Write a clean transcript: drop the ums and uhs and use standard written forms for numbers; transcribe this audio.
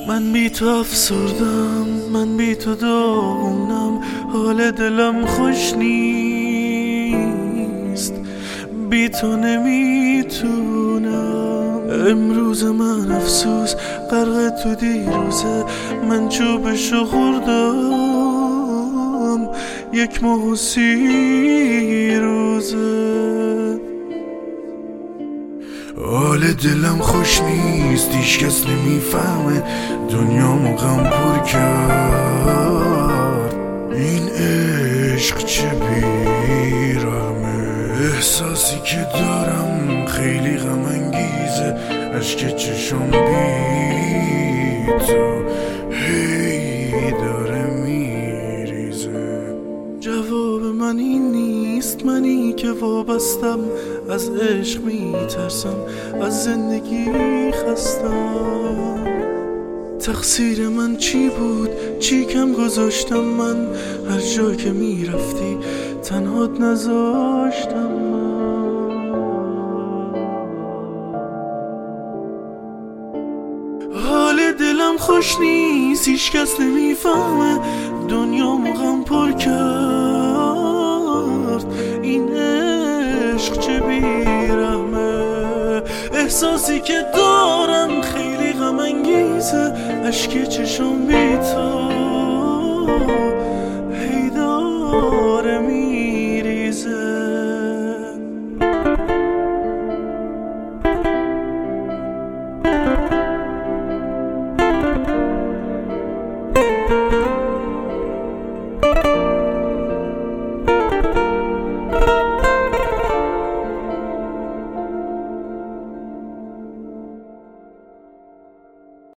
من بی تو افسردم، من بی تو داغونم، حال دلم خوش نیست، بی تو نمیتونم. امروز من افسوس غرق تو دیروزه، من چوبشو خوردم یک ماه و 30 روزه. حال دلم خوش نیست، هیچ کس نمیفهمه، دنیامو غم پر کرد این عشق چه بیرحمه. احساسی که دارم خیلی غم انگیزه، اشک چشم بی تو هی داره میریزه. جواب من این نیست، منی که وابستم، از عشق میترسم، از زندگی خستم. تقصیر من چی بود؟ چی کم گذاشتم من؟ هر جا که میرفتی تنهات نذاشتم من. حال دلم خوش نیست، هیچ کس نمیفهمه، دنیامو غم پر کرد این عشق چه بیرحمه. احساسی که دارم خیلی غم انگیزه، اشک چشم بی تو